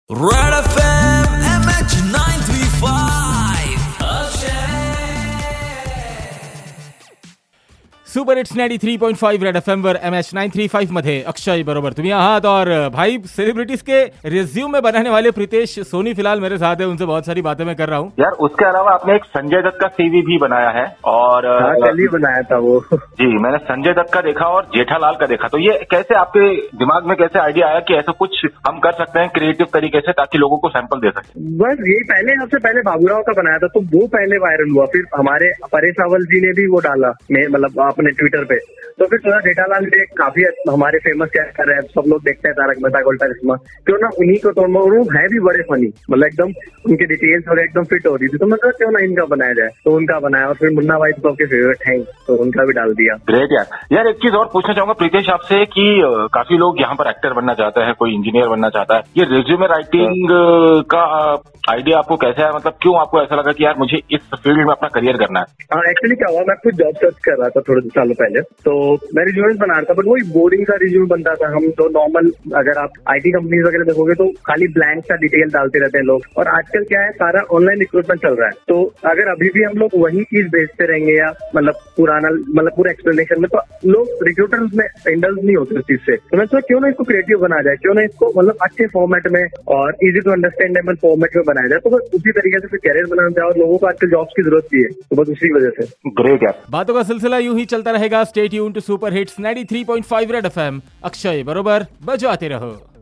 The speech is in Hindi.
Red FM MH935 super hits 93.5 red FM वर MH935 मध्ये अक्षय बरोबर तुम्ही आहात. और भाई सेलिब्रिटीज के रिज्यूमे बनाने वाले प्रीतेश सोनी फिलहाल मेरे साथ है. उनसे बहुत सारी बातें मैं कर रहा हूँ. यार उसके अलावा आपने एक संजय दत्त का सीवी भी बनाया है और कल ही बनाया था वो. जी मैंने संजय दत्त का देखा और जेठालाल का देखा. तो ये कैसे आपके दिमाग में कैसे आइडिया आया कि ऐसा कुछ हम कर सकते हैं क्रिएटिव तरीके से ताकि लोगों को सैंपल दे सके. बस ये पहले सबसे पहले बाबूराव का बनाया था तो वो पहले वायरल हुआ. फिर हमारे परेश रावल जी ने भी वो डाला मतलब अपने ट्विटर पे. तो फिर सोचा जेठालाल जी काफी हमारे फेमस कैरेक्टर है, सब लोग देखते हैं तारक मेहता का उल्टा चश्मा, क्यों ना उन्हीं को तोड़. वो है भी बड़े फनी, मतलब एकदम उनकी डिटेल्स वगैरह एकदम फिट हो रही थी. तो मैं क्यों ना इनका बनाया जाए, तो उनका बनाया. और फिर मुन्ना भाई तो आपके फेवरेट हैं तो उनका भी डाल दिया. ग्रेट यार एक चीज और पूछना चाहूंगा प्रीतेश आपसे कि काफी लोग यहाँ पर एक्टर बनना चाहते हैं, कोई इंजीनियर बनना चाहता है. ये रिज्यूमे राइटिंग का आइडिया आपको कैसे आया, मतलब क्यों आपको ऐसा लगा कि यार मुझे इस फील्ड में अपना करियर करना है? हाँ एक्चुअली क्या हुआ, मैं कुछ जॉब सर्च कर रहा था थोड़े सालों पहले. तो मैं रिज्यूमे बना रहा था बट वही बोरिंग सा रिज्यूमे बनता था. हम तो नॉर्मल अगर आप आईटी कंपनीज वगैरह देखोगे तो खाली ब्लैंक सा डिटेल डालते रहते हैं लोग. और आजकल क्या है, सारा ऑनलाइन रिक्रूटमेंट चल रहा है. तो अगर अभी भी हम लोग वही चीज भेजते रहेंगे या मतलब पूरा एक्सप्लेनेशन में, तो लोग रिक्रूटर्स में इंडल्ज नहीं होते उस चीज से. तो मैं सोचा क्यों ना इसको क्रिएटिव बनाया जाए, क्यों ना इसको मतलब अच्छे फॉर्मेट में और इजी टू अंडरस्टैंडेबल फॉर्मेट में बनाया जाए. तो बस उसी तरीके से फिर कैरियर बनाना चाहे और लोगों को आजकल जॉब्स की जरूरत भी है. तो बस उसी वजह से. ग्रेट यार. बातों का सिलसिला यूं ही चलता रहेगा. Stay tuned to super hits 93.5 red FM. Akshay बरोबर बजाते रहो.